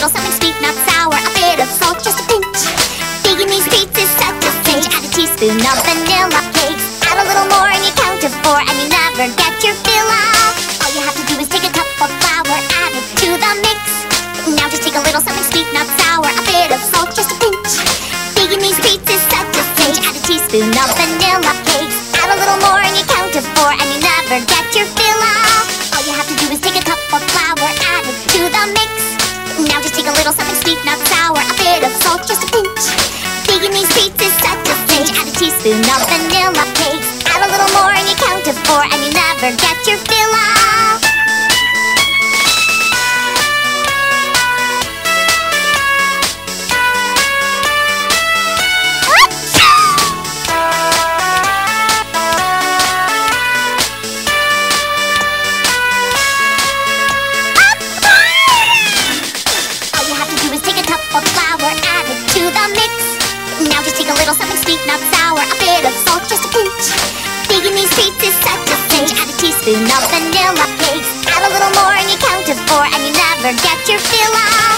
little something sweet, not sour, a bit of salt, just a pinch. Baking these treats is such a cinch. Add a teaspoon of vanilla cakes. Add a little more and you count to 4 and you never get your fill up. All you have to do is take a cup of flour, add it to the mix. Now just take a little something sweet, not sour, a bit of salt, just a pinch. Baking these treats is such a cinch. Add a teaspoon of vanilla cakes. Add a little more and you count to 4 and you never get your fill up. All you have to do is take a cup of flour, add it to the mix. Now just take a little something sweet, not sour, a bit of salt, just a pinch. Baking these treats is such a cinch. Add a teaspoon of vanilla cakes. Add a little more and you count to 4 and you never get your fill up. All you have to do is take a cup of flour, add it to the mix. Now just take a little something sweet, not sour, a bit of salt, just a pinch. Baking these treats is such a cinch. Add a teaspoon of vanilla cakes. Add a little more and you count to 4 and you never get your fill up.